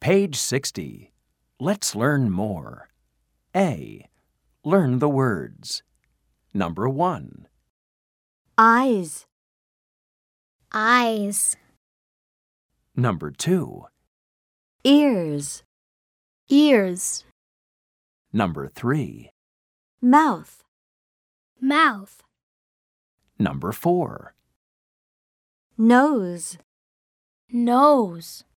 Page 60. Let's learn more. A. Learn the words. Number 1. Eyes. Eyes. Number 2. Ears. Ears. Number 3. Mouth. Mouth. Number 4. Nose. Nose.